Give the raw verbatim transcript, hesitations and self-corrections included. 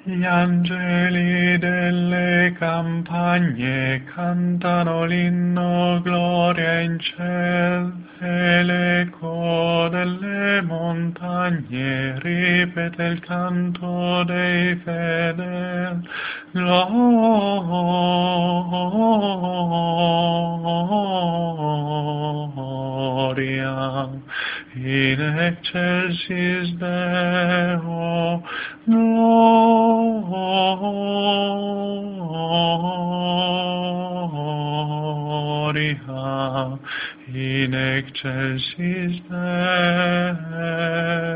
Gli angeli delle campagne cantano l'inno gloria in ciel e l'eco delle montagne ripete il canto dei fedeli. Gloria in excelsis Deo. Gloria in excelsis Deo.